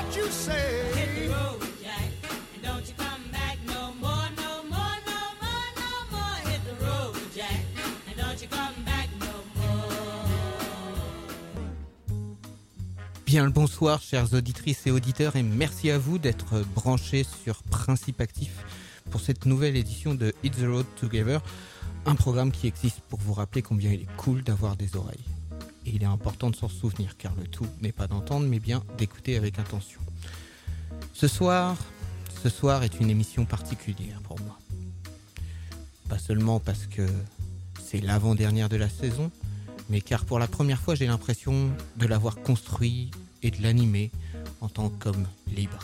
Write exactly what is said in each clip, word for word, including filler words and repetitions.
what you say. Hit the road, Jack, and don't you come back no more, no more, no more, no more. Hit the road, Jack, and don't you come back no more. Bien le bonsoir, chères auditrices et auditeurs, et merci à vous d'être branchés sur Principe Actif pour cette nouvelle édition de Hit the Road Together, un programme qui existe pour vous rappeler combien il est cool d'avoir des oreilles. Et il est important de s'en souvenir, car le tout n'est pas d'entendre, mais bien d'écouter avec intention. Ce soir, ce soir est une émission particulière pour moi. Pas seulement parce que c'est l'avant-dernière de la saison, mais car pour la première fois j'ai l'impression de l'avoir construit et de l'animer en tant qu'homme libre.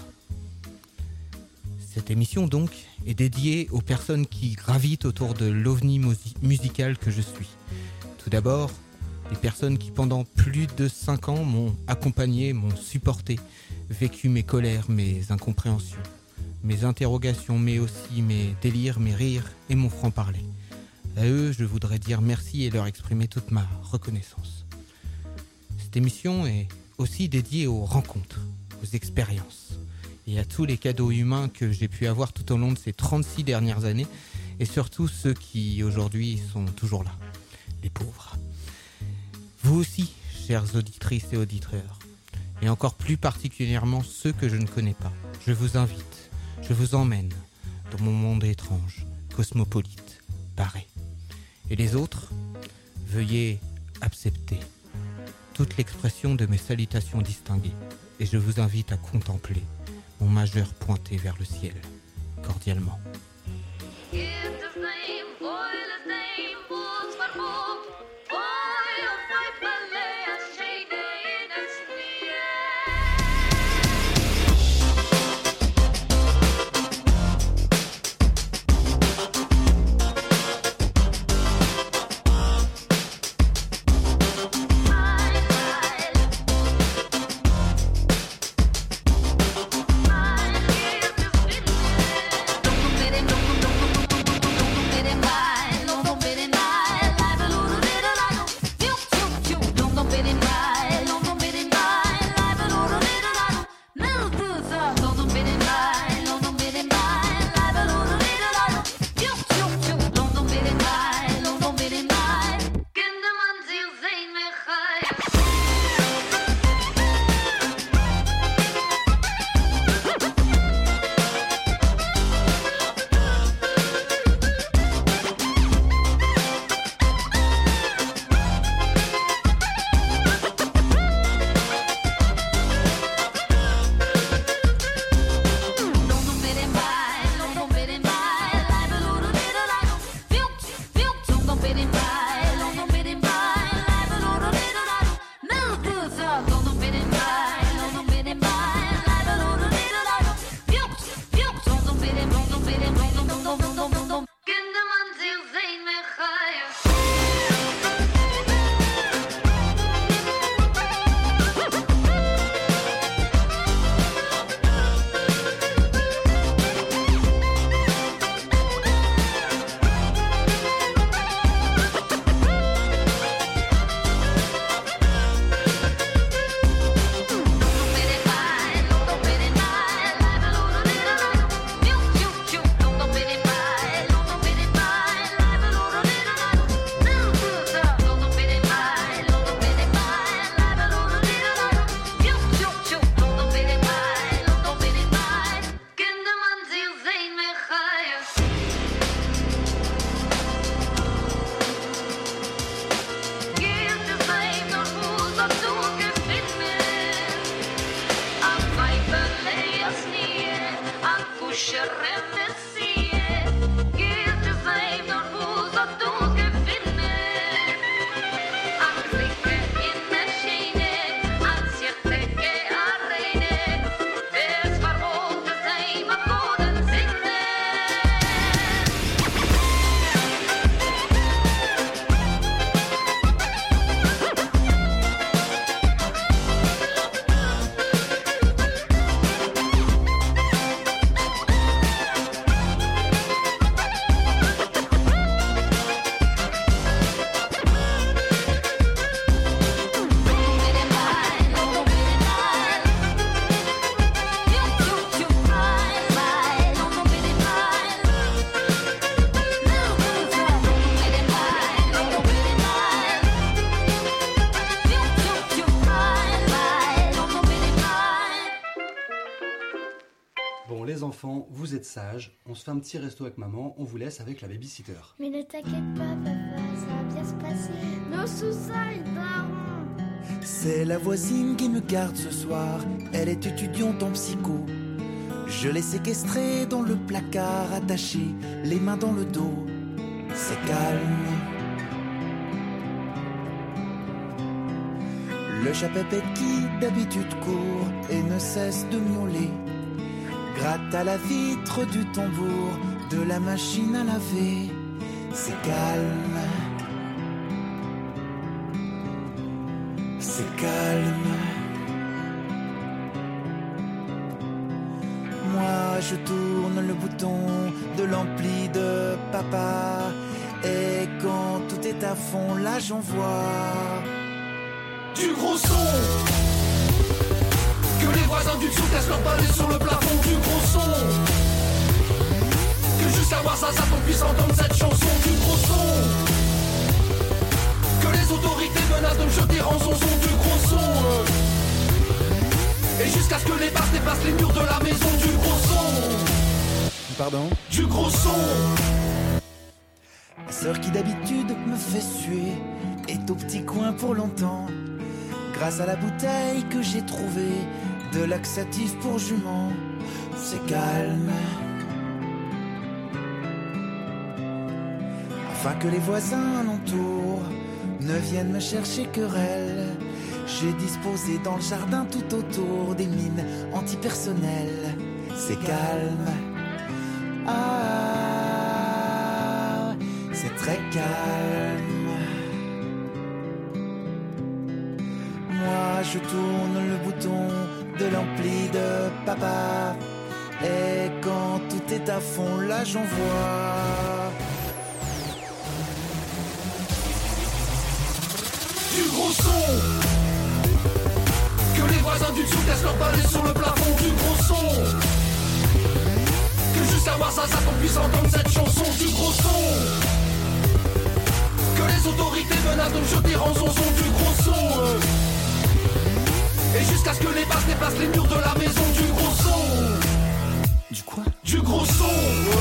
Cette émission donc est dédiée aux personnes qui gravitent autour de l'ovni musi- musical que je suis. Tout d'abord, les personnes qui pendant plus de cinq ans m'ont accompagné, m'ont supporté, vécu mes colères, mes incompréhensions, mes interrogations, mais aussi mes délires, mes rires et mon franc-parler. À eux, je voudrais dire merci et leur exprimer toute ma reconnaissance. Cette émission est aussi dédiée aux rencontres, aux expériences et à tous les cadeaux humains que j'ai pu avoir tout au long de ces trente-six dernières années et surtout ceux qui aujourd'hui sont toujours là, les pauvres. Vous aussi, chères auditrices et auditeurs, et encore plus particulièrement ceux que je ne connais pas, je vous invite, je vous emmène dans mon monde étrange, cosmopolite, barré. Et les autres, veuillez accepter toute l'expression de mes salutations distinguées et je vous invite à contempler mon majeur pointé vers le ciel, cordialement. Bon, les enfants, vous êtes sages, on se fait un petit resto avec maman, on vous laisse avec la babysitter. Mais ne t'inquiète pas, papa, ça va bien se passer. Nos sous-sols, marrons. C'est la voisine qui me garde ce soir. Elle est étudiante en psycho. Je l'ai séquestrée dans le placard, attachée, les mains dans le dos. C'est calme. Le chat Pépette qui d'habitude court et ne cesse de miauler, gratte à la vitre du tambour de la machine à laver. C'est calme. C'est calme. Moi je tourne le bouton de l'ampli de papa, et quand tout est à fond, là j'envoie du gros son. Que les voisins du dessous cassent leur balai sur le plafond. Du gros son. Que jusqu'à voir ça, ça qu'on puisse entendre cette chanson. Du gros son. Que les autorités menacent de me jeter en son son. Du gros son. Et jusqu'à ce que les basses dépassent les murs de la maison. Du gros son. Pardon? Du gros son. Ma sœur qui d'habitude me fait suer est au petit coin pour longtemps, grâce à la bouteille que j'ai trouvée de laxatif pour jument. C'est calme. Afin que les voisins alentour ne viennent me chercher querelle, j'ai disposé dans le jardin tout autour des mines antipersonnelles. C'est calme. Ah, c'est très calme. Moi je tourne le bouton de l'ampli de papa, et quand tout est à fond, là j'envoie du gros son. Que les voisins du dessous cassent leur balai sur le plafond. Du gros son. Que jusqu'à voir ça, ça qu'on puisse entendre cette chanson. Du gros son. Que les autorités menacent de me jeter en son son. Du gros son. Et jusqu'à ce que les basses dépassent les murs de la maison. Du gros son. Du quoi? Du gros son.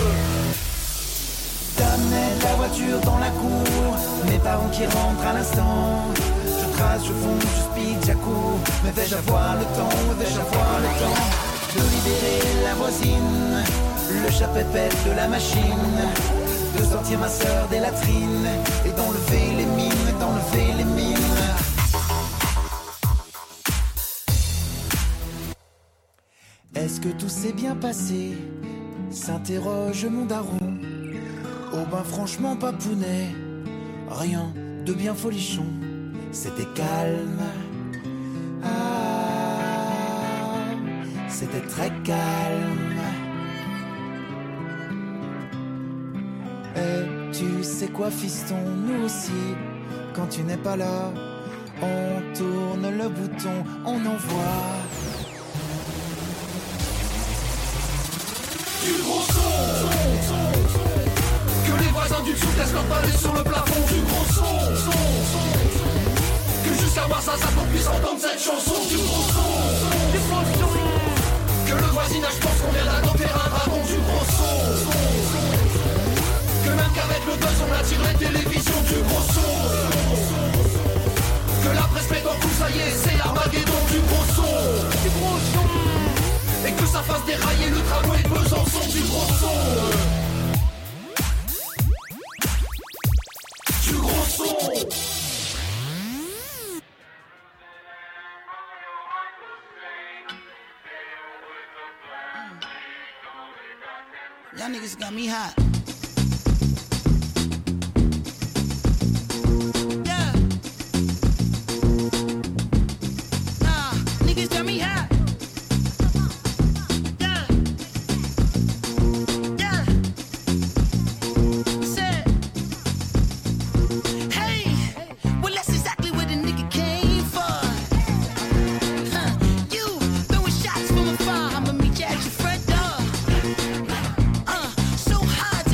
T'amènes la voiture dans la cour, mes parents qui rentrent à l'instant. Je trace, je fonce, je speed, j'accours. Mais vais-je avoir le temps, vais-je avoir le temps de libérer la voisine, le chat Pépette de la machine, de sortir ma sœur des latrines et d'enlever les mines, d'enlever les mines. Est-ce que tout s'est bien passé? S'interroge mon daron. Oh ben franchement papounet, rien de bien folichon. C'était calme. Ah, c'était très calme. Et tu sais quoi fiston, nous aussi, quand tu n'es pas là, on tourne le bouton, on envoie du gros son. Que les voisins du dessous cassent leur balai sur le plafond. Du gros son. Que jusqu'à voir ça, ça qu'on puisse entendre cette chanson. Du gros son. Que le voisinage pense qu'on vient d'adopter un dragon. Du gros son. Que même qu'avec le buzz on attire les télévisions. Du gros son. Que la presse pète en coup, ça y est, c'est l'Armageddon. Du gros son. Du gros son. Et que ça fasse dérailler le tramway de Besançon. Du gros son. Du gros son. Y'all niggas got me hot. Yeah. Nah, niggas got me hot. Yeah. Yeah. Said. Hey, well that's exactly where the nigga came for. Huh. You throwing shots from afar, I'ma meet you at your front door. Uh, so high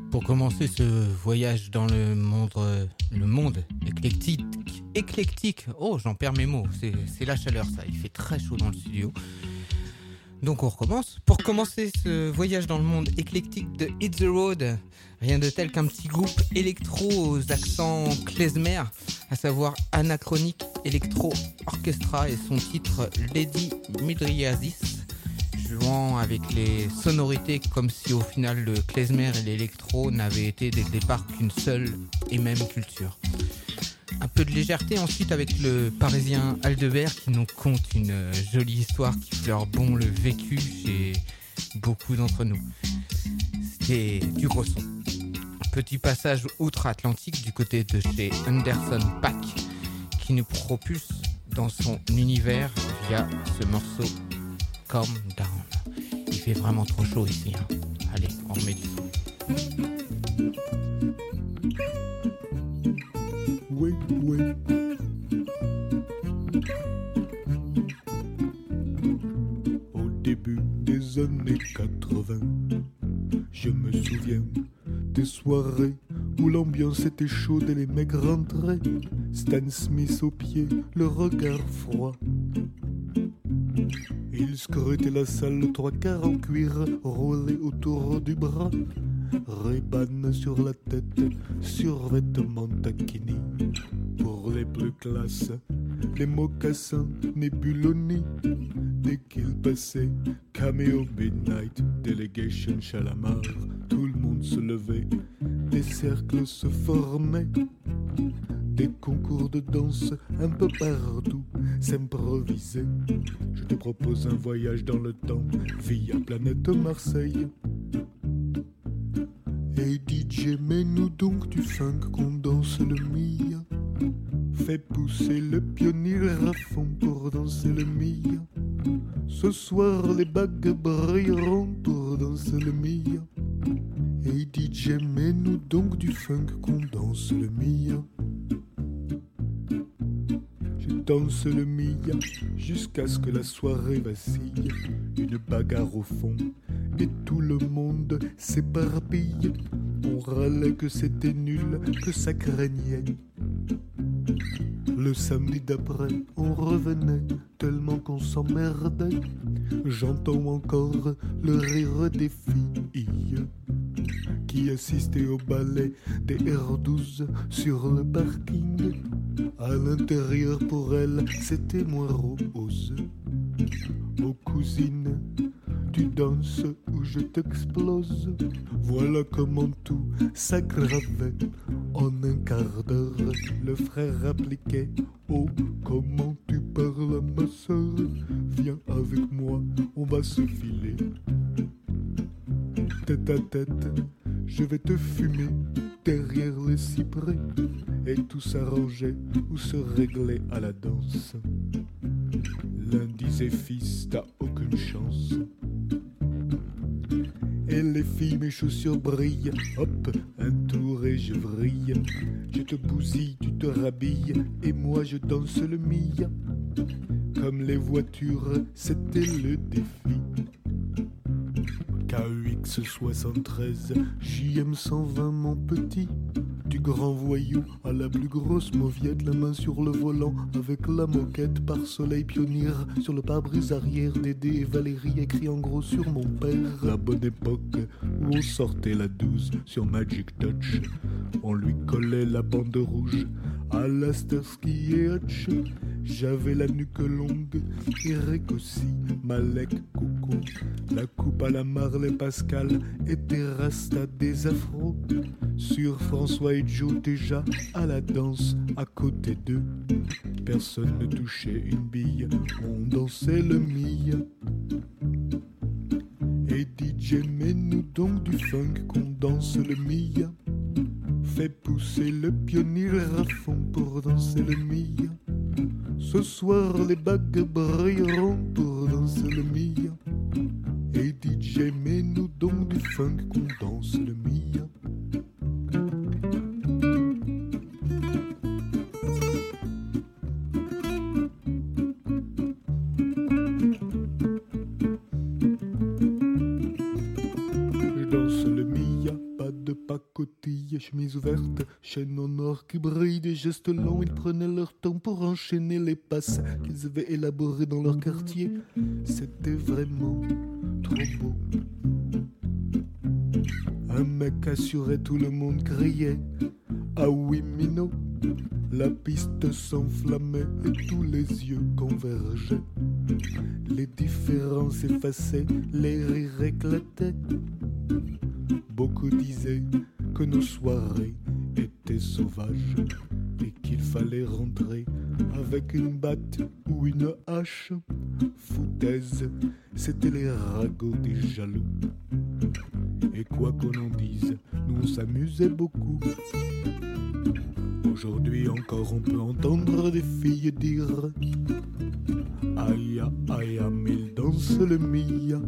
Pour commencer ce voyage dans le monde, euh, le monde éclectique, éclectique, oh j'en perds mes mots, c'est, c'est la chaleur ça, il fait très chaud dans le studio. Donc on recommence. Pour commencer ce voyage dans le monde éclectique de Hit the Road, rien de tel qu'un petit groupe électro aux accents klezmer, à savoir Anachronic Electro Orchestra et son titre Lady Midriasis, jouant avec les sonorités comme si au final le klezmer et l'électro n'avaient été dès le départ qu'une seule et même culture. Un peu de légèreté ensuite avec le parisien Aldebert qui nous conte une jolie histoire qui fleure bon le vécu chez beaucoup d'entre nous. C'était du gros son. Petit passage outre-Atlantique du côté de chez Anderson .Paak qui nous propulse dans son univers via ce morceau Calm Down. Il fait vraiment trop chaud ici. Hein. Allez, on remet du son. Ouais, ouais. Au début des années quatre-vingts, je me souviens des soirées où l'ambiance était chaude et les mecs rentraient, Stan Smith aux pieds, le regard froid. Ils scrutaient la salle, trois quarts en cuir roulés autour du bras, Ray-Ban sur la tête, survêtement taquini. Pour les plus classes, les mocassins Nebuloni. Dès qu'ils passaient, Cameo Midnight, Delegation Chalamar, tout le monde se levait, des cercles se formaient. Des concours de danse un peu partout s'improvisaient. Je te propose un voyage dans le temps via planète Marseille. Hey D J, mets-nous donc du funk qu'on danse le Mia. Fais pousser le pionnier à fond pour danser le Mia. Ce soir les bagues brilleront pour danser le Mia. Hey D J, mets-nous donc du funk qu'on danse le Mia. Je danse le Mia jusqu'à ce que la soirée vacille. Une bagarre au fond et tout le monde s'éparpille. On râlait que c'était nul, que ça craignait. Le samedi d'après, on revenait tellement qu'on s'emmerdait. J'entends encore le rire des filles qui assistaient au ballet des R douze sur le parking. À l'intérieur pour elles, c'était moins rose. Oh cousine, tu danses ou je t'explose. Voilà comment tout s'aggravait. En un quart d'heure, le frère appliquait. Oh, comment tu parles à ma sœur. Viens avec moi, on va se filer. Tête à tête, je vais te fumer derrière les cyprès. Et tout s'arrangeait ou se réglait à la danse. L'un disait fils, t'as aucune chance. Et les filles, mes chaussures brillent. Hop, un tour et je vrille. Je te bousille, tu te rhabilles. Et moi je danse le Mia. Comme les voitures, c'était le défi. K U X soixante-treize, J M cent vingt mon petit. Du grand voyou à la plus grosse mauviette, la main sur le volant avec la moquette. Par soleil pionnier sur le pare-brise arrière, Dédé et Valérie écrit en gros sur mon père. La bonne époque où on sortait la douze sur Magic Touch. On lui collait la bande rouge à la Starsky et Hutch. J'avais la nuque longue, Eric aussi, Malek, Coco. La coupe à la Marley Pascal était rasta des afros. Sur François et Joe déjà à la danse à côté d'eux. Personne ne touchait une bille, on dansait le Mia. Et D J, mets-nous donc du funk qu'on danse le Mia. Fais pousser le pionnier à fond pour danser le Mia. Ce soir les bagues brilleront pour danser le Mia. Et D J, mets-nous donc du funk qu'on danse le Mia. Je danse le Mia, pas de Pac chemise ouverte, chaîne en or qui brille, des gestes lents. Ils prenaient leur temps pour enchaîner les passes qu'ils avaient élaborées dans leur quartier. C'était vraiment trop beau. Un mec assurait, tout le monde criait ah oui Mino. La piste s'enflammait et tous les yeux convergeaient. Les différences s'effaçaient, les rires éclataient. Beaucoup disaient que nos soirées étaient sauvages et qu'il fallait rentrer avec une batte ou une hache. Foutaise, c'était les ragots des jaloux. Et quoi qu'on en dise, nous on s'amusait beaucoup. Aujourd'hui encore on peut entendre des filles dire aïe aïe mais il danse le mia.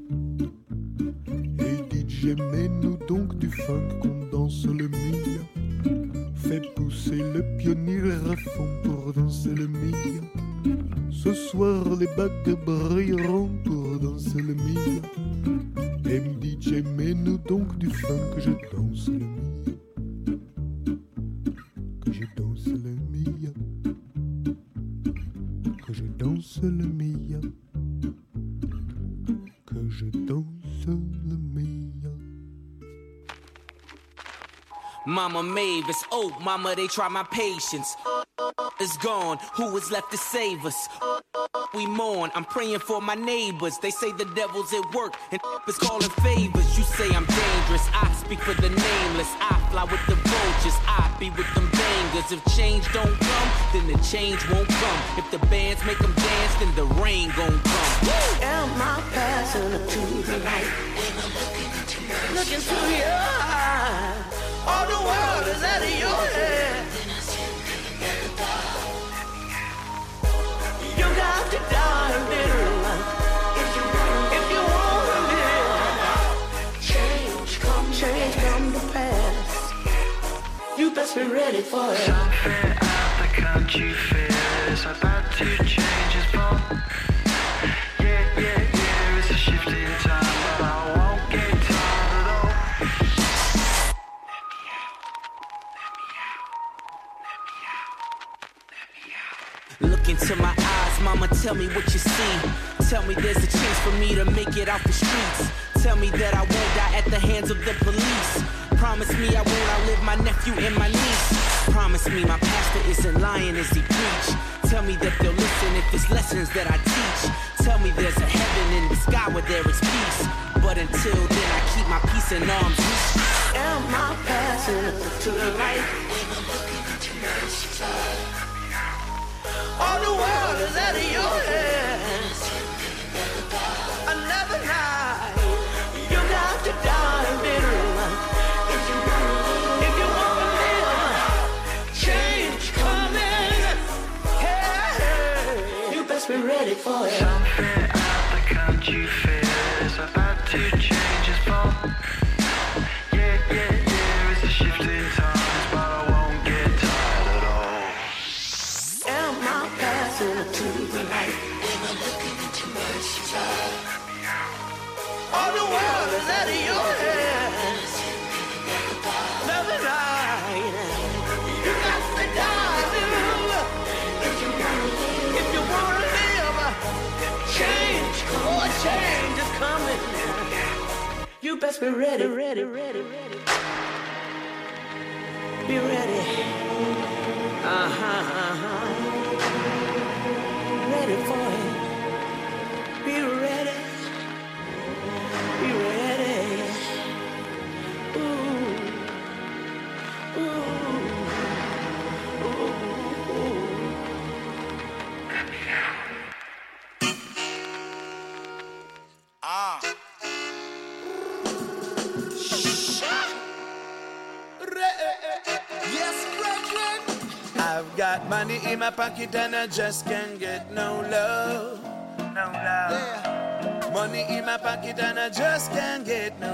Et D J mets-nous donc du funk qu'on danse le mia. Fais pousser le pionnier à fond pour danser le mia. Ce soir les bagues brilleront pour danser le mia. Et D J mets-nous donc du funk que je danse le mia. Que je danse le mia. Que je danse le mia. Que je danse le mia. Mama Mavis, oh mama, they try my patience. Is gone, who is left to save us? We mourn, I'm praying for my neighbors. They say the devil's at work and is calling favors. You say I'm dangerous, I speak for the nameless. I fly with the vultures, I be with them bangers. If change don't come, then the change won't come. If the bands make them dance, then the rain gon' come. Am I passing to the light? Looking through your eyes, all the world is out of your head. You got to dive in life if you want, if you want to live. Change come, change come to pass. You best be ready for it. Something out the country fair is about to change its form. Yeah, yeah, yeah, it's a shift in time, but I won't get tired at all. Look into my eyes, mama, tell me what you see. Tell me there's a chance for me to make it out the streets. Tell me that I won't die at the hands of the police. Promise me I won't outlive my nephew and my niece. Promise me my pastor isn't lying as he preach. Tell me that they'll listen if it's lessons that I teach. Tell me there's a heaven in the sky where there is peace. But until then I keep my peace in arms reach. Am I passing to the light? All the world is out of your hands. Another night, you got to dive in. If you want, if you want to live, change coming. Hey, hey, you best be ready for it. Something out the country fair is about to change its form. Yeah, yeah, yeah, it's a shift in times, but I won't get tired at all. Am I passing to the light? Am I looking into mercy's eye? All the world is out of your hands. Another night, you got to dive in. If you wanna live, if you wanna live, change, oh change is coming. You best be ready, ready, ready, ready. Be ready. Uh huh, uh huh. Ready for it. Be ready. Be ready. Ooh. Ooh. Ooh. Ooh. Ah. Yes, brethren. I've got money in my pocket and I just can't get no love. No love. Yeah. Money in my pocket and I just can't get no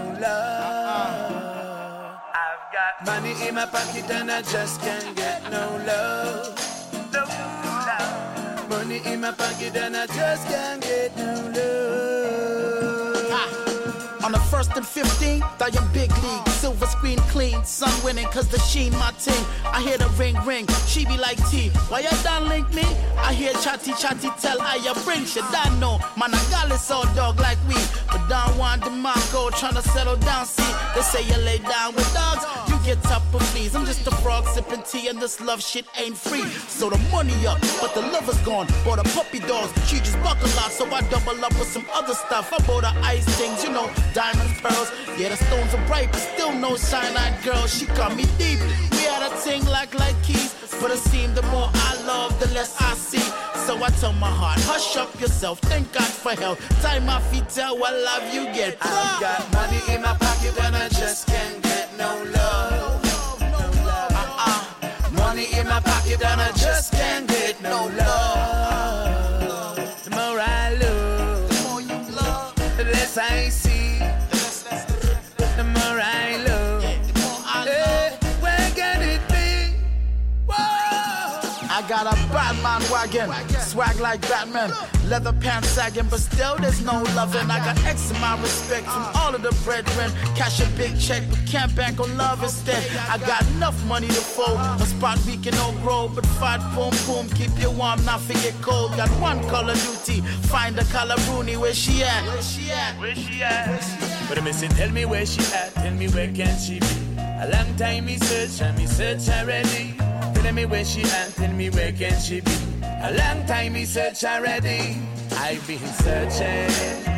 love. I've got money in my pocket and I just can't get no love. No love. Money in my pocket and I just can't get no love. On the first and fifteenth, I am big league. Silver screen clean, sun winning, cause the sheen my team. I hear the ring ring, she be like T. Why you done link me? I hear chatty chatty tell I ya bring shit. I know, man, I got this all dog like we. But Don Juan DeMarco tryna settle down, see. They say you lay down with dogs, you get up and fleas. I'm just a frog sipping tea and this love shit ain't free. So the money up, but the lover's gone. Bought a puppy dogs, she just buckle out, so I double up with some other stuff. I bought her ice things, you know, diamonds, pearls. Yeah, the stones are bright, but still no shine-eyed girl. She cut me deep. We had a thing like like keys, but it seemed the more I love, the less I see. So I tell my heart, hush up yourself, thank God for help. Time my feet tell what love you get. I got money in my pocket and I just can't get no love. Uh-uh. Money in my pocket and I just can't get no love. The more I love, the more you love, the less I see. The more I love, the more I love. Hey, where can it be? Whoa. I got a Batman wagon, swag like Batman. Leather pants sagging, but still there's no loving. I got X in my respect from all of the brethren. Cash a big check, but can't bank on love instead. I got enough money to fold, a spot we can all grow. But fight, boom, boom, keep you warm, not forget cold. Got one color duty, find the color Rooney, where she at? Where she at? Where she at? But I missing, tell me where she at, tell me where can she be? A long time me search and me search already. Tell me where she at, tell me where can she be? A long time me search already. I've been searching.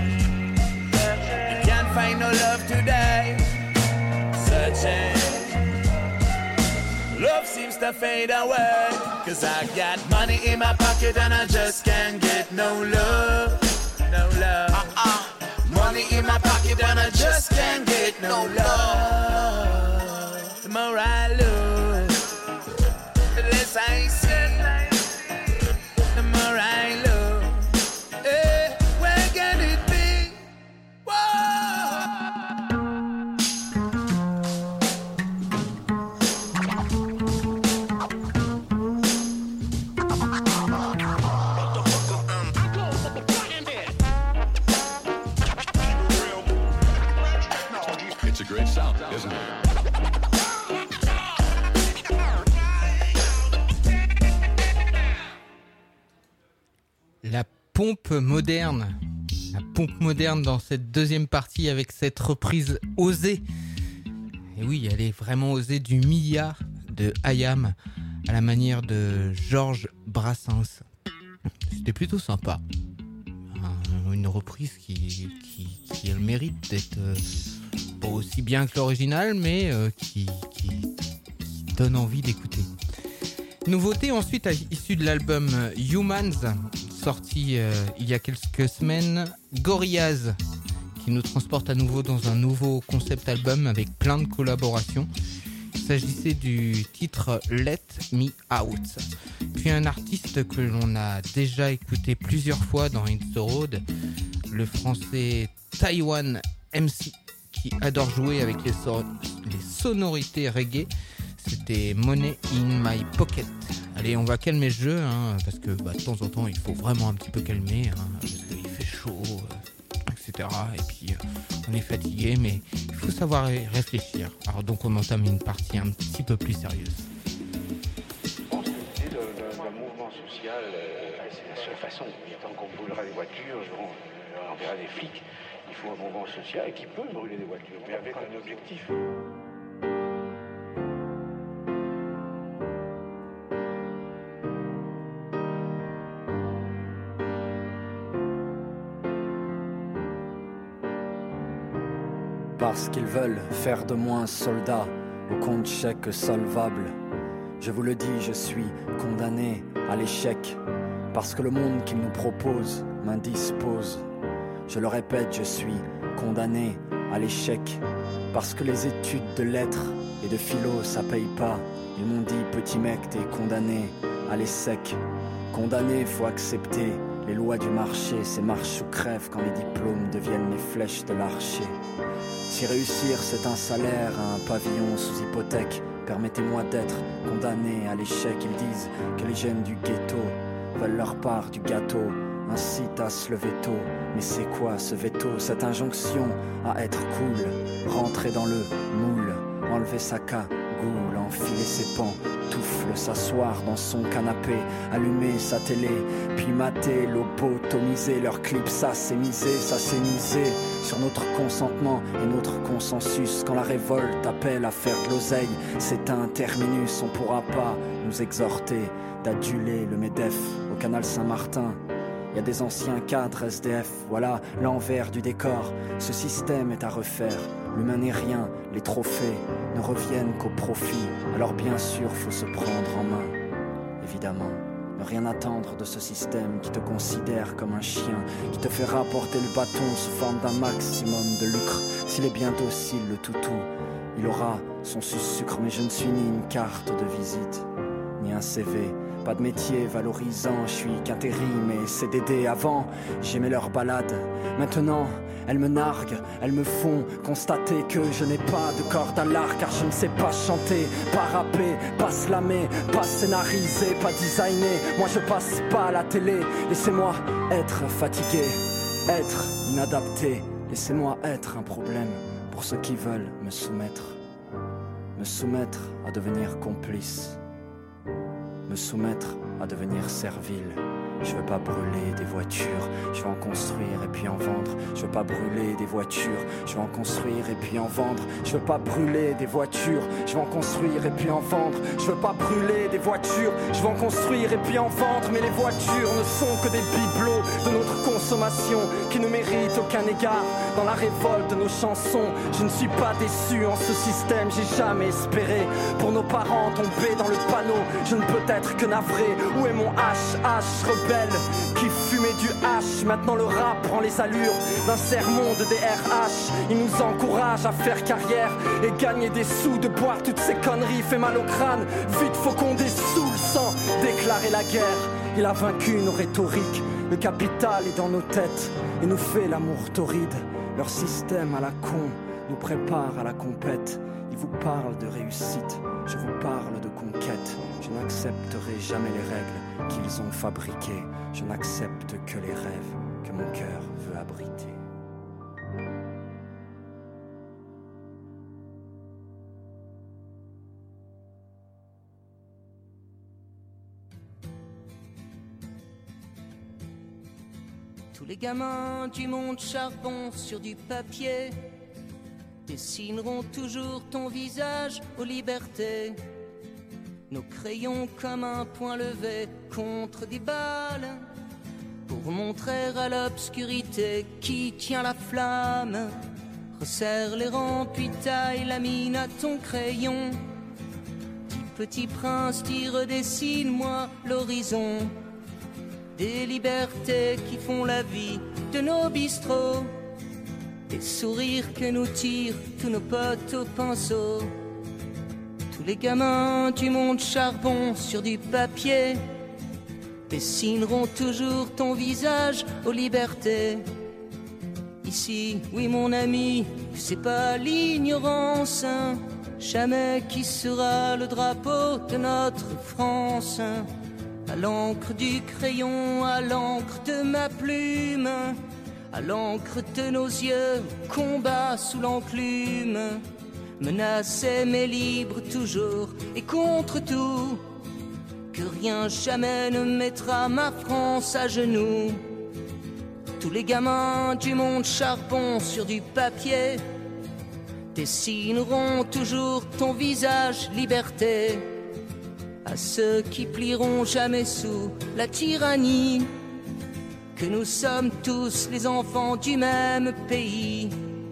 You can't find no love today. Searching. Love seems to fade away. Cause I got money in my pocket and I just can't get no love. No love. Uh-uh. Money in my pocket and I just can't get no love. The more I lose, the less I see. The more I love. Hey, where can it be? It's a great sound, isn't it? La pompe moderne, la pompe moderne dans cette deuxième partie avec cette reprise osée. Et oui, elle est vraiment osée du Mia de I A M à la manière de Georges Brassens. C'était plutôt sympa. Une reprise qui, qui, qui a le mérite d'être euh, pas aussi bien que l'original, mais euh, qui, qui, qui donne envie d'écouter. Nouveauté ensuite issue de l'album Humans, sorti euh, il y a quelques semaines, Gorillaz, qui nous transporte à nouveau dans un nouveau concept album avec plein de collaborations. Il s'agissait du titre Let Me Out. Puis un artiste que l'on a déjà écouté plusieurs fois dans Hit the Road, le français Taïwan M C, qui adore jouer avec les, so- les sonorités reggae. C'était Money in My Pocket. Allez, on va calmer le jeu, hein, parce que bah, de temps en temps, il faut vraiment un petit peu calmer, hein, parce qu'il fait chaud, euh, et cetera. Et puis, euh, on est fatigué, mais il faut savoir ré- réfléchir. Alors donc, on entame une partie un petit peu plus sérieuse. Je pense que l'idée d'un mouvement social, euh, c'est la seule façon. Tant qu'on brûlera des voitures, bon, on verra des flics. Il faut un mouvement social qui peut brûler des voitures, mais avec un objectif. Parce qu'ils veulent faire de moi un soldat au compte chèque solvable. Je vous le dis, je suis condamné à l'échec. Parce que le monde qu'ils nous proposent m'indispose. Je le répète, je suis condamné à l'échec. Parce que les études de lettres et de philo, ça paye pas. Ils m'ont dit, petit mec, t'es condamné à l'essec. Condamné, faut accepter les lois du marché. C'est marche ou crève quand les diplômes deviennent les flèches de l'archer. Si réussir c'est un salaire, un pavillon sous hypothèque, permettez-moi d'être condamné à l'échec. Ils disent que les jeunes du ghetto veulent leur part du gâteau. incite à se lever tôt. Mais c'est quoi ce veto, cette injonction à être cool? Rentrer dans le moule, enlever sa cagoule, enfiler ses pantoufles, s'asseoir dans son canapé, allumer sa télé, puis mater, lobotomiser leur clip. Ça c'est misé, ça c'est misé sur notre consentement et notre consensus. Quand la révolte appelle à faire de l'oseille, c'est un terminus. On pourra pas nous exhorter d'aduler le MEDEF au canal Saint-Martin. Il y a des anciens cadres S D F, voilà l'envers du décor. Ce système est à refaire, l'humain n'est rien, les trophées ne reviennent qu'au profit. Alors bien sûr, faut se prendre en main, évidemment. Ne rien attendre de ce système qui te considère comme un chien, qui te fait rapporter le bâton sous forme d'un maximum de lucre. S'il est bien docile, le toutou, il aura son sucre. Mais je ne suis ni une carte de visite, ni un C V. Pas de métier valorisant, je suis qu'intérim et C D D. Avant, j'aimais leur balade. Maintenant, elles me narguent, elles me font constater que je n'ai pas de corde à l'arc, car je ne sais pas chanter, pas rapper, pas slammer, pas scénariser, pas designer. Moi je passe pas à la télé, laissez-moi être fatigué, être inadapté. Laissez-moi être un problème pour ceux qui veulent me soumettre. Me soumettre à devenir complice, me soumettre à devenir servile. Je veux pas brûler des voitures, je veux en construire et puis en vendre. Je veux pas brûler des voitures, je veux en construire et puis en vendre. Je veux pas brûler des voitures, je veux en construire et puis en vendre. Je veux pas brûler des voitures, je veux en construire et puis en vendre. Mais les voitures ne sont que des bibelots de notre consommation qui ne méritent aucun égard. Dans la révolte de nos chansons, je ne suis pas déçu en ce système, j'ai jamais espéré. Pour nos parents tombés dans le panneau, je ne peux être que navré. Où est mon H H rebelle qui fumait du H? Maintenant le rap prend les allures d'un sermon de D R H. Il nous encourage à faire carrière et gagner des sous. De boire toutes ces conneries fait mal au crâne. Vite faut qu'on dessoule sans déclarer la guerre. Il a vaincu nos rhétoriques, le capital est dans nos têtes et nous fait l'amour torride. Leur système à la con nous prépare à la compète. Il vous parle de réussite, je vous parle de conquête. Je n'accepterai jamais les règles qu'ils ont fabriquées. Je n'accepte que les rêves que mon cœur veut abriter. Tous les gamins du monde charbon sur du papier dessineront toujours ton visage aux libertés. Nos crayons comme un point levé contre des balles pour montrer à l'obscurité qui tient la flamme. Resserre les rangs puis taille la mine à ton crayon. Dis petit prince, dis redessine-moi l'horizon des libertés qui font la vie de nos bistrots. Des sourires que nous tirent tous nos potes au pinceau. Tous les gamins du monde charbon sur du papier dessineront toujours ton visage aux libertés. Ici, oui mon ami, c'est pas l'ignorance, hein. Jamais qui sera le drapeau de notre France. À l'encre du crayon, à l'encre de ma plume, à l'encre de nos yeux, combat sous l'enclume. Menacé mais libre toujours et contre tout, que rien jamais ne mettra ma France à genoux. Tous les gamins du monde charbon sur du papier dessineront toujours ton visage liberté. À ceux qui plieront jamais sous la tyrannie, que nous sommes tous les enfants du même pays.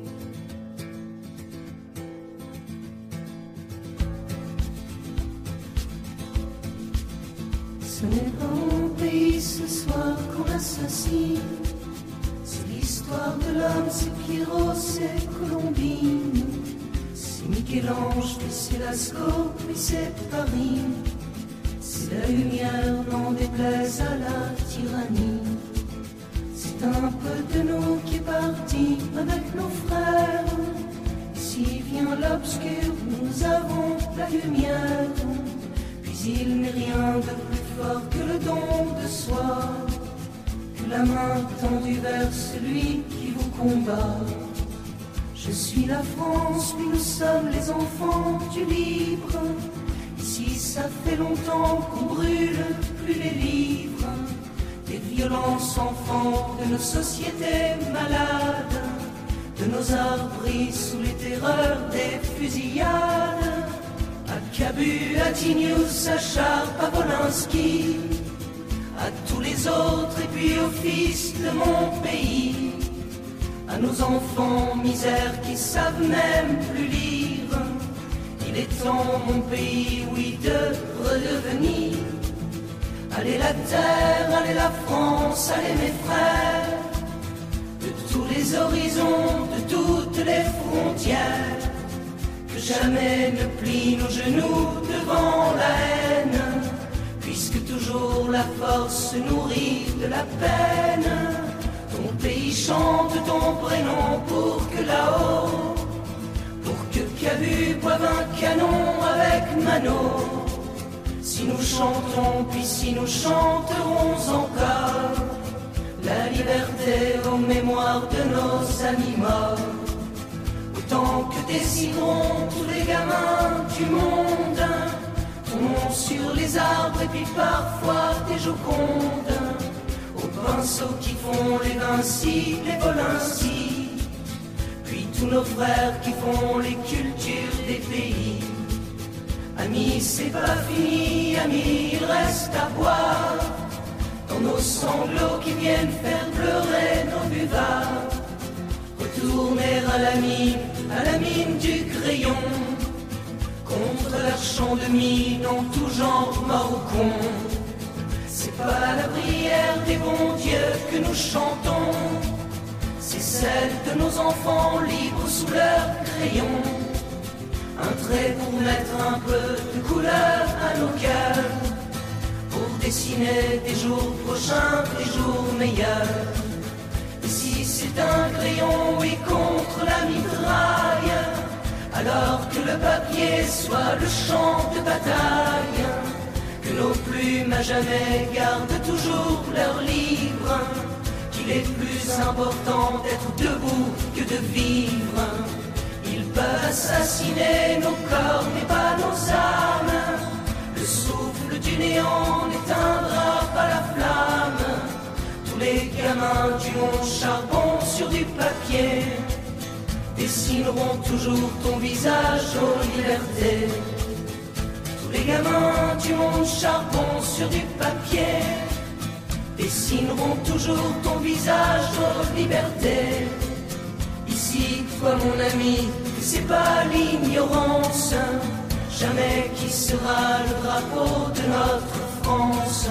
Ce n'est pas mon pays ce soir qu'on assassine. C'est l'histoire de l'homme, c'est Pierrot, c'est Colombine. C'est Michel-Ange, puis c'est Lascaux, puis c'est Paris. C'est la lumière, n'en déplaise à la tyrannie. C'est un peu de nous qui est parti avec nos frères. Ici vient l'obscur, nous avons la lumière. Puis il n'est rien de plus fort que le don de soi, que la main tendue vers celui qui vous combat. Je suis la France, puis nous sommes les enfants du libre. Ici ça fait longtemps qu'on brûle plus les livres des violences enfants de nos sociétés malades, de nos arbres sous les terreurs des fusillades. À Cabu, à Tignouz, à Chartres, à Wolinski, à tous les autres et puis aux fils de mon pays, à nos enfants misères qui savent même plus lire. Il est temps, mon pays, oui, de redevenir. Allez la terre, allez la France, allez mes frères, de tous les horizons, de toutes les frontières, que jamais ne plient nos genoux devant la haine, puisque toujours la force se nourrit de la peine. Ton pays chante ton prénom pour que là-haut, pour que Cabu boive un canon avec Mano. Si nous chantons, puis si nous chanterons encore la liberté aux mémoires de nos amis morts, autant que décideront tous les gamins du monde ton nom sur les arbres et puis parfois des Jocondes, aux pinceaux qui font les Vinci, les Wolinski, puis tous nos frères qui font les cultures des pays. Amis, c'est pas fini, amis, il reste à boire dans nos sanglots qui viennent faire pleurer nos buvards. Retourner à la mine, à la mine du crayon, contre leur champ de mine en tout genre mort ou con. C'est pas la prière des bons dieux que nous chantons, c'est celle de nos enfants libres sous leur crayon. Un trait pour mettre un peu de couleur à nos cœurs, pour dessiner des jours prochains, des jours meilleurs. Et si c'est un crayon, oui, contre la mitraille, alors que le papier soit le champ de bataille, que nos plumes à jamais gardent toujours leur livre, qu'il est plus important d'être debout que de vivre. Ils peuvent assassiner nos corps mais pas nos âmes, le souffle du néant n'éteindra pas la flamme. Tous les gamins du monde charbon sur du papier dessineront toujours ton visage aux libertés. Tous les gamins du monde charbon sur du papier dessineront toujours ton visage aux libertés. Ici, toi mon ami, c'est pas l'ignorance, jamais qui sera le drapeau de notre France.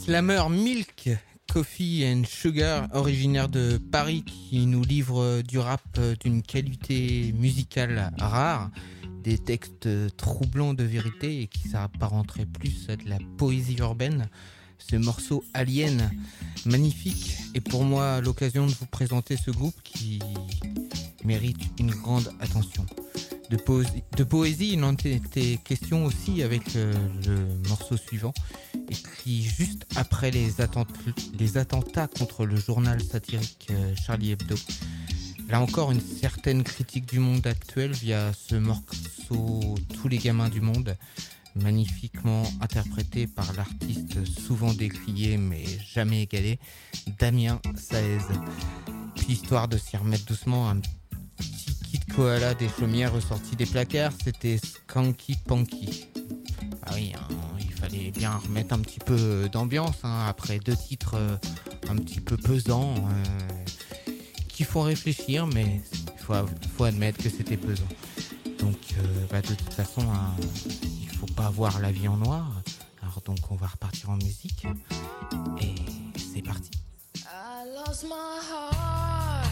Slammer Milk Coffee and Sugar, originaire de Paris, qui nous livre du rap d'une qualité musicale rare, des textes troublants de vérité et qui s'apparenterait plus à de la poésie urbaine. Ce morceau Alien, magnifique, est pour moi l'occasion de vous présenter ce groupe qui mérite une grande attention. De, poésie, de poésie, il en était question aussi avec le, le morceau suivant, écrit juste après les, attent- les attentats contre le journal satirique Charlie Hebdo. Là encore, une certaine critique du monde actuel via ce morceau Tous les gamins du monde, magnifiquement interprété par l'artiste souvent décrié mais jamais égalé, Damien Saez. Puis histoire de s'y remettre doucement, un petit kit koala des chaumières ressorti des placards, c'était Skanky Panky. Ah oui, hein, il fallait bien remettre un petit peu d'ambiance hein, après deux titres euh, un petit peu pesants euh, qui font réfléchir, mais il faut, faut admettre que c'était pesant. Donc euh, bah, de toute façon, hein, il faut pas voir la vie en noir. Alors donc on va repartir en musique et c'est parti. I lost my heart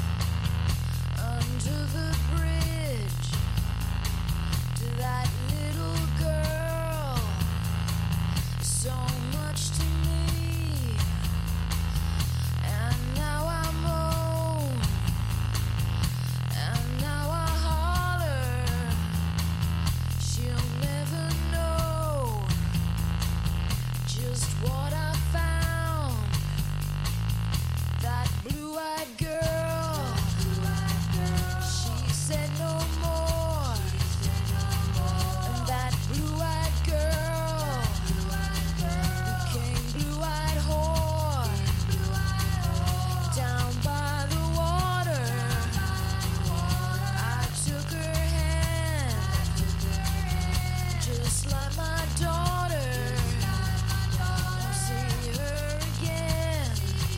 under the bridge to that little girl, so much to me, and now I'm home, and now I holler, she'll never know just what I found. That blue-eyed girl, she said no more. And that blue-eyed girl became blue-eyed whore. Down by the water, I took her hand, just like my daughter. I'll see her again.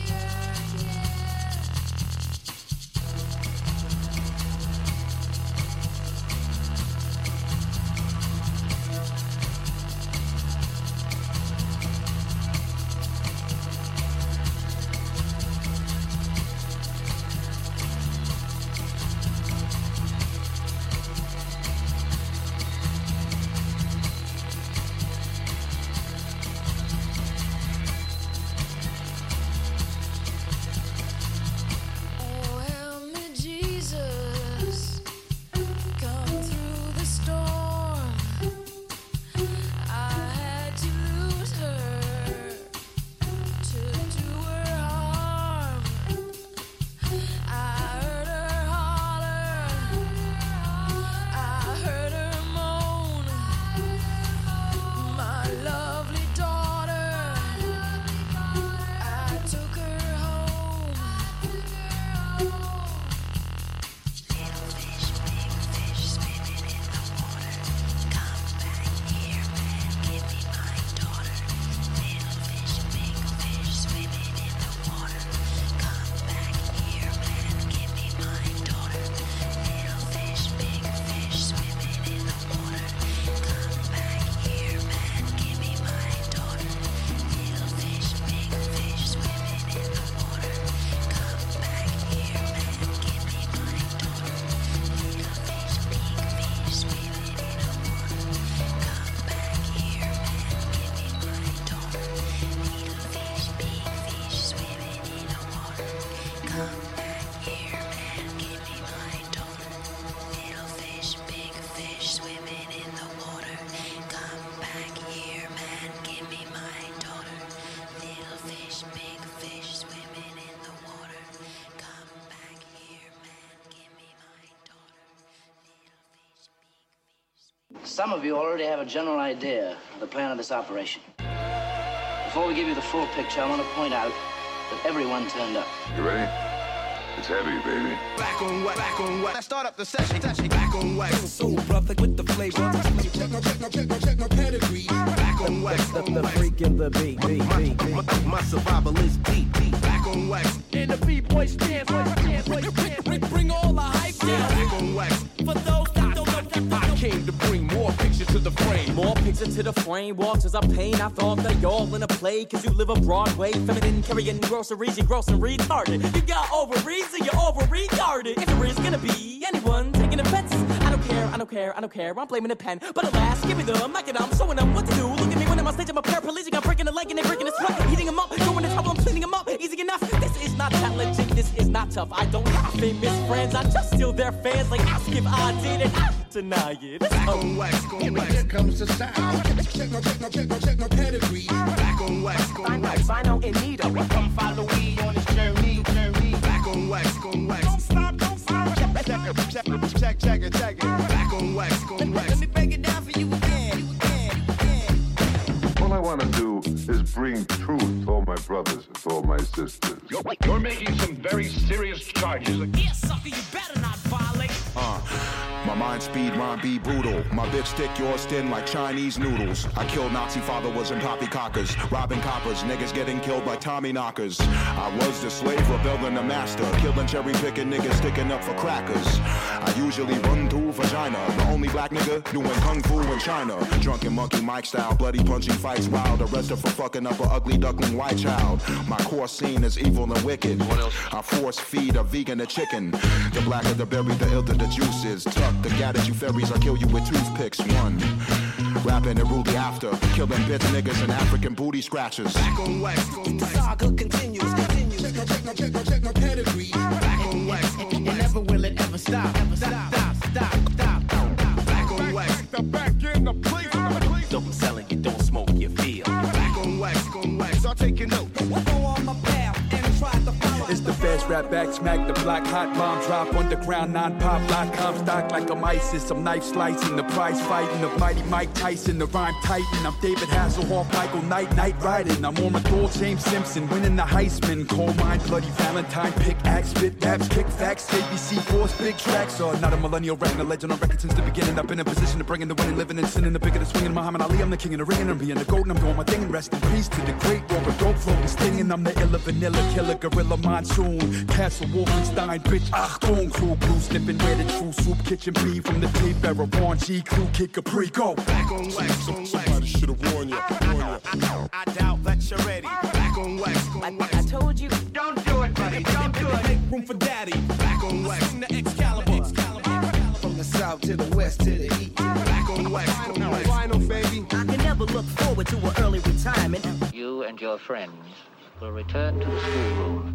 Oh, help me, Jesus, come through the storm. I had to lose her to do her harm. I heard her holler, I heard her moan. My lovely daughter, I took her home. Little fish, big fish, swimming in the water. Come back here, man, give me my daughter. Little fish, big fish, swimming in the water. Come back here, man, give me my daughter. Little fish, big fish, swimming in the water. Come back here, man, give me my daughter. Little fish, big fish, swimming in the water. Come back here, man, give me my daughter. Little fish, big fish, swimming in the water. Come back here, man, give me my daughter. Little fish, big fish, swimming in the water. Come back here, man, give me my daughter. Little fish, big fish, swimming in the water. Come back here, man, give me my daughter. Little fish, big fish, swimming in the water. Come back here, man, give me my daughter. Some of you already have a general idea of the plan of this operation. Before we give you the full picture, I want to point out that everyone turned up. You ready? It's heavy, baby. Back on wax, back on wax. Let's start up the session. session. Back on wax. Soul brother with the flavor. Check no, check no, check no, check no pedigree. Back on wax. The, the, the freak in the beat, beat, beat, beat. My, my survival is deep, deep. Back on wax. In the B-boy stance, stance, stance. Bring, bring all the hype down. Back on wax. For those that don't know, I came to bring more pictures to the frame. More pictures closer to the frame. Walks as I paint. I thought that y'all in a play. Cause you live a Broadway. Feminine carrying groceries. You're gross and retarded. You got ovaries, so you're over retarded. If there is gonna be anyone taking offense, I don't care, I don't care, I don't care. I'm blaming the pen. But alas, give me the mic and I'm showing them what to do. Look at me when I'm on stage, I'm a paraplegic. I'm breaking a leg and they're breaking a sweat. Heating them up, going to trouble, I'm cleaning them up. Easy enough. This is not challenging, this is not tough. I don't have famous friends, I just steal their fans. Like ask if I did and I deny it. Back on wax, go wax. Here comes the sound. Check my, check my, check my, check my pedigree. Back on wax, go wax. Final in need of. Come follow me on this journey, journey. Back on wax, go wax. Don't stop, don't stop. Check, check, check, check, check it, check it. Back on wax, go wax. Let me break it down for you again, you again, you again. All I want to do is bring truth to all my brothers and to all my sisters. You're, you're making some very serious charges. Yes, sucker, you better not violate. Uh, my mind speed, rhyme be brutal. My bitch thick, yours thin like Chinese noodles. I killed Nazi followers and poppycockers, robbing coppers, niggas getting killed by Tommy knockers. I was the slave rebelling the master, killing cherry picking niggas sticking up for crackers. I usually run through vagina, the only black nigga doing kung fu in China. Drunken monkey Mike style, bloody punching fights wild, arrested for fucking up a ugly duckling white child. My core scene is evil and wicked. I force feed a vegan a chicken. The blacker the berry, the ilter the juice is. Tuck the gat at you fairies, I kill you with toothpicks. One. Rapping and rudely after, killing bitch niggas and African booty scratchers. Back on wax, the saga continues, continues. Check my, check my, check my, check my pedigree. Back on wax, and never will it ever stop. Ever stop, stop, stop, stop. Back on wax, the back in the place. Don't selling you, don't smoke, you feel. Back on wax, on wax, start taking notes. Go on my path and try to follow. It's the fast rap back, smack the block, hot bomb drop underground, non-pop, lock, com stock like I'm ISIS. I'm knife slicing, the prize fighting, the mighty Mike Tyson, the rhyme titan. I'm David Hasselhoff, Michael Knight, night riding. I'm on my door, James Simpson, winning the Heisman. Coal mine, bloody Valentine, pick axe, spit raps, kick facts, A B C force, big tracks. Or not a millennial rap, a legend on record since the beginning. I've been in position to bring in the winning, living and sinning, the bigger the swinging. Muhammad Ali, I'm the king of the ring, and I'm being the goat, and I'm doing my thing. And rest in peace to the great Robert Dope floating, stinging. I'm the illa vanilla killer, gorilla monsoon, Castle Wolfenstein, bitch. Achtung, crew blue, sniffing where the true soup kitchen be from the tape era. Warren G crew, kick Capri, go. Back on wax, on wax. Somebody should have warned you. Warn you. I doubt that you're ready. Back on wax, on wax. I told you, don't do it, buddy. Don't do it. Make room for daddy. Back on wax. From the Excalibur. From the south to the west to the east. Back on wax, on wax. Final, baby. I can never look forward to an early retirement. You and your friends will return to the schoolroom.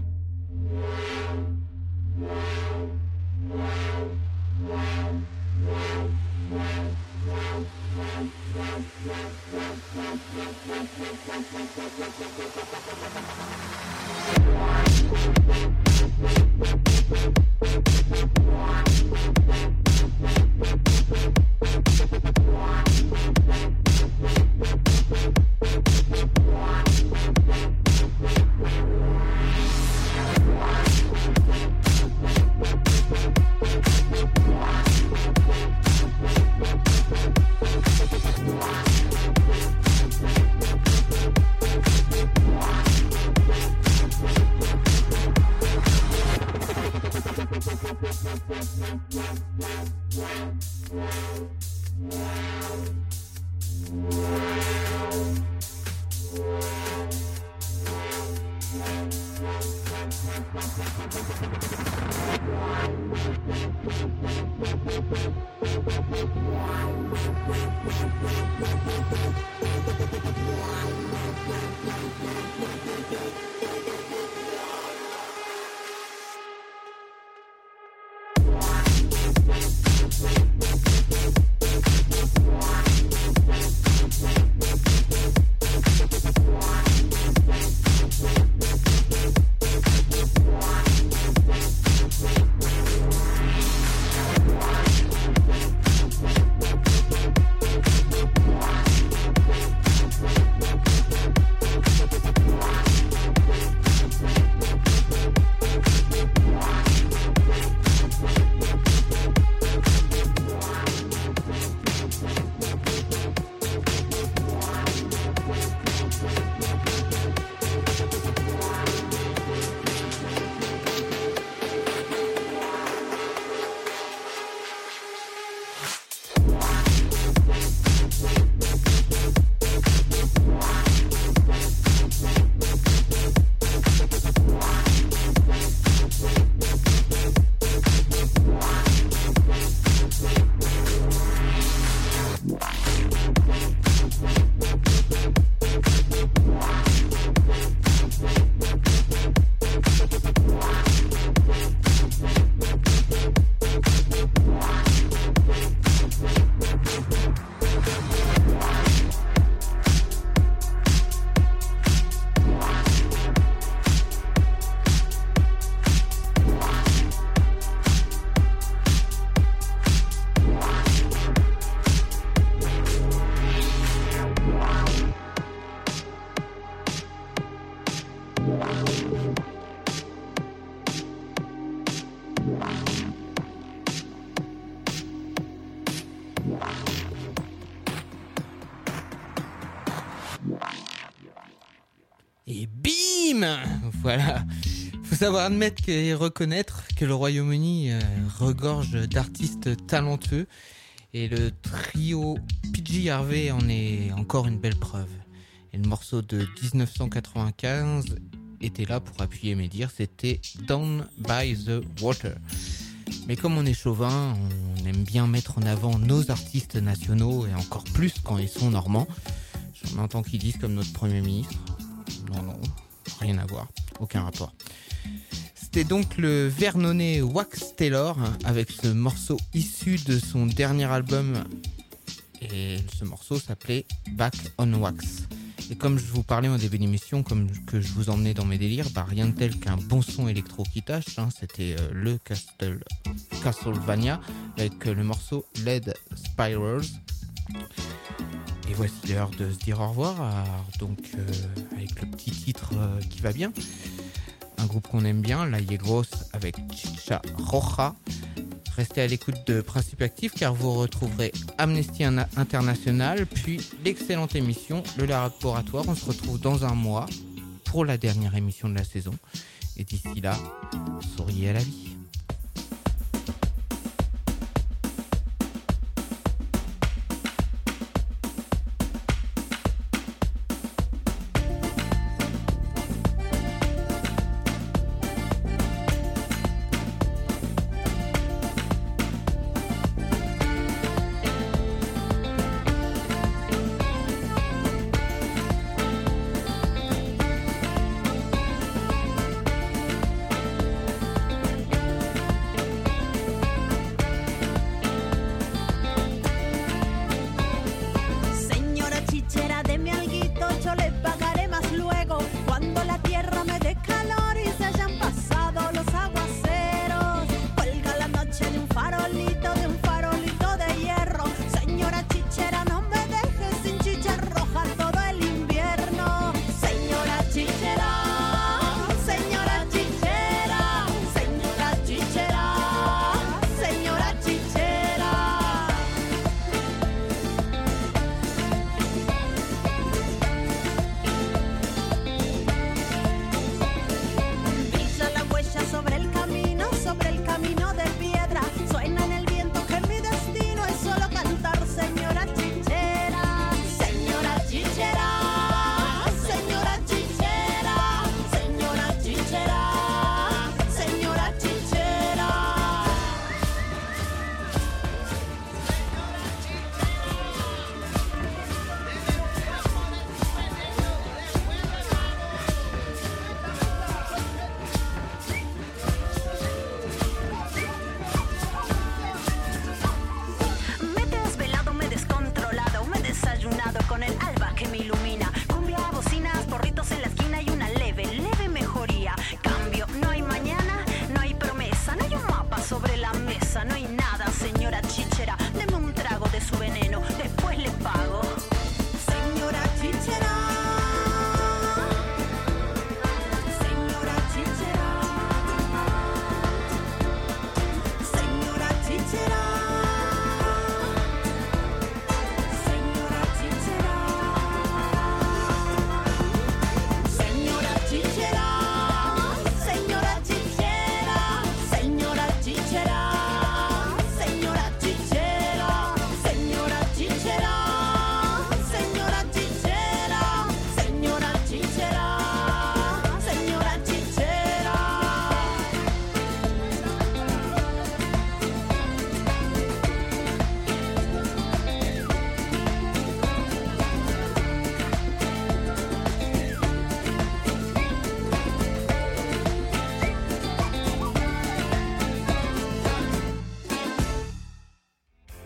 Voilà. Faut savoir admettre et reconnaître que le Royaume-Uni euh, regorge d'artistes talentueux et le trio P J Harvey en est encore une belle preuve. Et le morceau de dix-neuf cent quatre-vingt-quinze était là pour appuyer mes dires, c'était Down by the Water. Mais comme on est chauvin, on aime bien mettre en avant nos artistes nationaux et encore plus quand ils sont normands. J'en entends qui disent comme notre Premier ministre. Non, non, rien à voir, aucun rapport. C'était donc le Vernonais Wax Taylor hein, avec ce morceau issu de son dernier album. Et ce morceau s'appelait Back on Wax. Et comme je vous parlais en début d'émission, comme que je vous emmenais dans mes délires, bah rien de tel qu'un bon son électro qui tâche. Hein, c'était euh, le Castle, Castlevania avec euh, le morceau Lead Spirals. Et voici l'heure de se dire au revoir. Alors, donc euh, avec le petit titre euh, qui va bien. Un groupe qu'on aime bien, La Yegros avec Chicha Roja. Restez à l'écoute de Principe Actif car vous retrouverez Amnesty International, puis l'excellente émission Le Laboratoire. On se retrouve dans un mois pour la dernière émission de la saison. Et d'ici là, souriez à la vie.